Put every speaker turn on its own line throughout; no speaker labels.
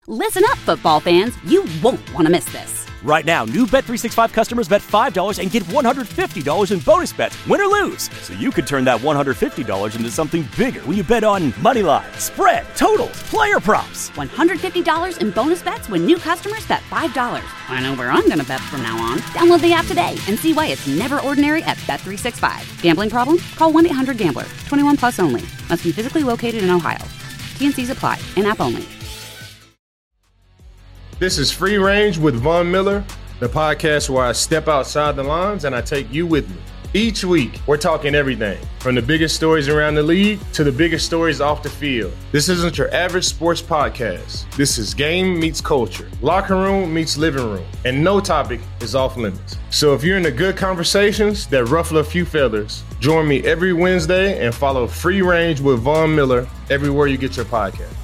Listen up, football fans. You won't want to miss this.
Right now, new Bet365 customers bet $5 and get $150 in bonus bets, win or lose. So you could turn that $150 into something bigger when you bet on money line, spread, totals, player props.
$150 in bonus bets when new customers bet $5. I know where I'm going to bet from now on. Download the app today and see why it's never ordinary at Bet365. Gambling problem? Call 1-800-GAMBLER. 21 plus only. Must be physically located in Ohio. T&Cs apply. In-app only.
This is Free Range with Von Miller, the podcast where I step outside the lines and I take you with me. Each week, we're talking everything, from the biggest stories around the league to the biggest stories off the field. This isn't your average sports podcast. This is game meets culture, locker room meets living room, and no topic is off limits. So if you're into good conversations that ruffle a few feathers, join me every Wednesday and follow Free Range with Von Miller everywhere you get your podcast.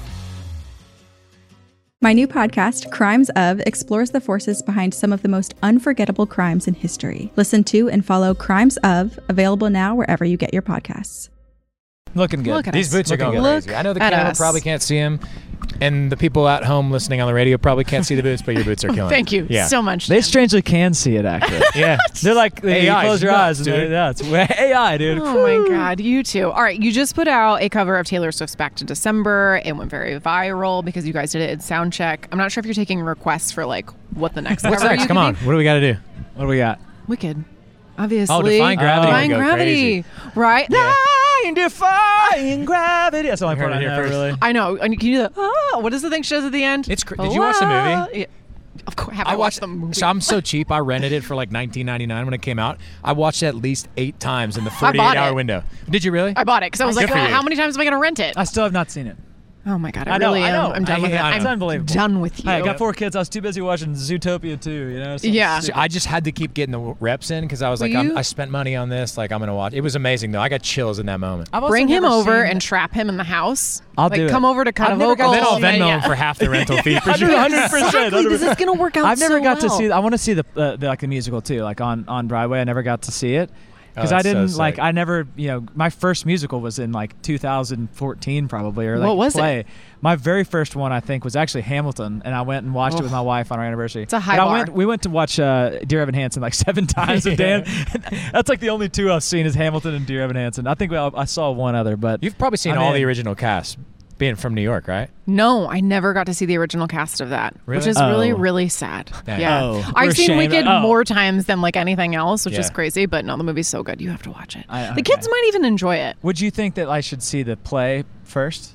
My new podcast, Crimes Of, explores the forces behind some of the most unforgettable crimes in history. Listen to and follow Crimes Of, available now wherever you get your podcasts.
Looking good.
These boots are going crazy. I know the camera probably can't see them, and the people at home listening on the radio probably can't see the boots, but your boots are killing.
Thank you so much.
They strangely can see it, actually.
Yeah.
They're like, you close your eyes.
Dude.
It's AI, dude.
Oh, my God. You too. All right. You just put out a cover of Taylor Swift's Back to December. It went very viral because you guys did it at Soundcheck. I'm not sure if you're taking requests for, like, what the next
What's
cover
next? Come on. What do we got to do?
What do we got?
Wicked. Obviously.
Oh, Defying Gravity.
Defying Gravity. Right?
Yeah.
Defying Gravity. That's the only part I know, really.
I know. And can you do the, what is the thing she does at the end?
Did you watch the movie?
Yeah. Of course. I watched the movie.
So I'm so cheap. I rented it for like $19.99 when it came out. I watched it at least 8 times in the 48-hour window. Did you really?
I bought it because I was like, how many times am I going to rent it?
I still have not seen it.
Oh, my God. I really am. I'm done with it.
It's unbelievable.
Done with you.
I got 4 kids. I was too busy watching Zootopia too, you know?
So I just had to keep getting the reps in because I was I spent money on this. Like, I'm going to watch. It was amazing, though. I got chills in that moment.
Bring him over and trap him in the house.
I'll do it.
Come over to kind of vocal.
Then I'll Venmo him for half the rental fee.
100%.
This is going to work out
I've never got
to
see. I want to see the musical too, like on Broadway. I never got to see it. Because
I didn't
I never, my first musical was in like 2014 probably, or like
what was
play.
it?
My very first one I think was actually Hamilton, and I went and watched it with my wife on our anniversary.
It's a high bar.
We went to watch Dear Evan Hansen like 7 times with Dan. That's like the only 2 I've seen is Hamilton and Dear Evan Hansen. I think I saw one other, but
you've probably seen all the original cast. Being from New York, right?
No, I never got to see the original cast of that, which is really, really sad.
Yeah.
I've seen Wicked more times than like anything else, which is crazy, but no, the movie's so good. You have to watch it. The kids might even enjoy it.
Would you think that I should see the play first?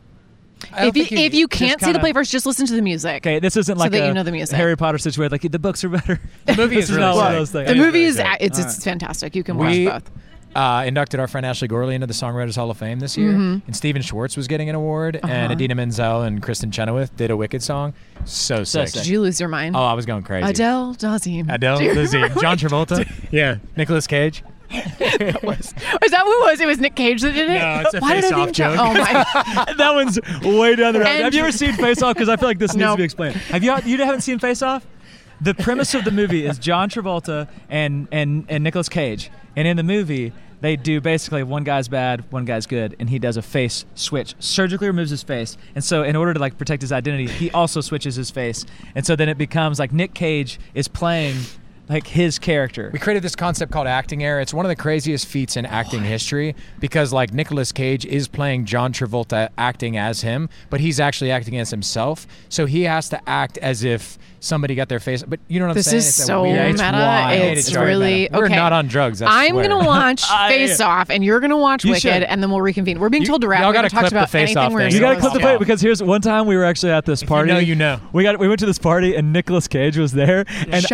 If you can't see the play first, just listen to the music.
Okay, this isn't like
so that you know the music.
Harry Potter situation. Like the books are better.
The movie is really
one of those things.
The movie is it's fantastic. You can watch both.
Inducted our friend Ashley Gorley into the Songwriters Hall of Fame this year, and Stephen Schwartz was getting an award, and Idina Menzel and Kristen Chenoweth did a Wicked song. So sick.
Did you lose your mind?
Oh, I was going crazy.
Adele Dazeem.
John Travolta. Yeah. Nicolas Cage.
Is that who it was? It was Nick Cage that did it?
No, it's a Face-Off joke.
Oh my!
That one's way down the road. Have you ever seen Face-Off? Because I feel like this needs to be explained. You haven't seen Face-Off? The premise of the movie is John Travolta and Nicolas Cage. And in the movie, they do basically one guy's bad, one guy's good, and he does a face switch, surgically removes his face. And so in order to like protect his identity, he also switches his face. And so then it becomes like Nick Cage is playing like his character.
We created this concept called acting error. It's one of the craziest feats in acting history because like Nicolas Cage is playing John Travolta acting as him, but he's actually acting as himself. So he has to act as if somebody got their face, but you know what I'm saying?
This is so meta. It's really okay.
We're not on drugs.
I'm gonna watch Face Off, and you're gonna watch Wicked, and then we'll reconvene. We're being told to wrap.
Y'all gotta clip the Face Off thing.
You gotta clip the plate because here's one time we were actually at this party.
You know.
We went to this party and Nicolas Cage was there, and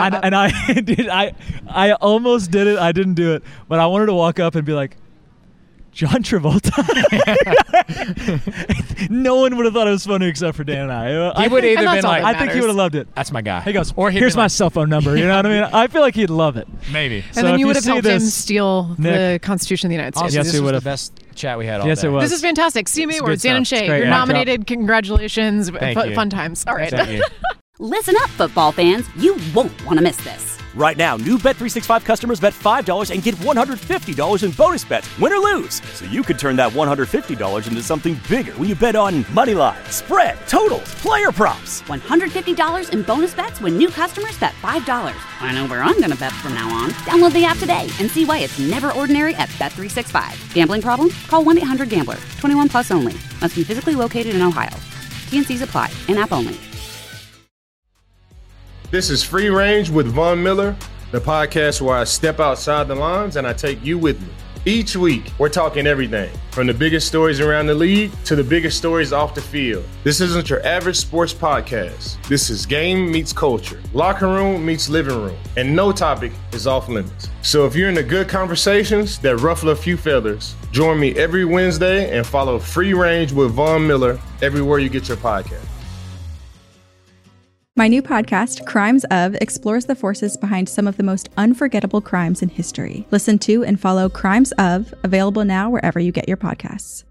I almost did it. I didn't do it, but I wanted to walk up and be like, John Travolta? No one would have thought it was funny except for Dan and I.
He would either been like,
I think he would have loved it.
That's my guy.
He goes, here's my cell phone number. You know what I mean? I feel like he'd love it.
Maybe.
And then you would have helped him steal the Constitution of the United States.
Yes, this was the best chat we had all day.
Yes, it was.
This is fantastic. CMA Awards, Dan and Shay. You're nominated. Congratulations.
Thank you.
Fun times. All right.
Thank you.
Listen up, football fans. You won't want to miss this.
Right now, new Bet365 customers bet $5 and get $150 in bonus bets, win or lose. So you could turn that $150 into something bigger when you bet on moneyline, spread, totals, player props.
$150 in bonus bets when new customers bet $5. I know where I'm going to bet from now on. Download the app today and see why it's never ordinary at Bet365. Gambling problem? Call 1-800-GAMBLER. 21 plus only. Must be physically located in Ohio. T&Cs apply. In-app only.
This is Free Range with Von Miller, the podcast where I step outside the lines and I take you with me. Each week, we're talking everything from the biggest stories around the league to the biggest stories off the field. This isn't your average sports podcast. This is game meets culture, locker room meets living room, and no topic is off limits. So if you're into good conversations that ruffle a few feathers, join me every Wednesday and follow Free Range with Von Miller everywhere you get your podcast.
My new podcast, Crimes Of, explores the forces behind some of the most unforgettable crimes in history. Listen to and follow Crimes Of, available now wherever you get your podcasts.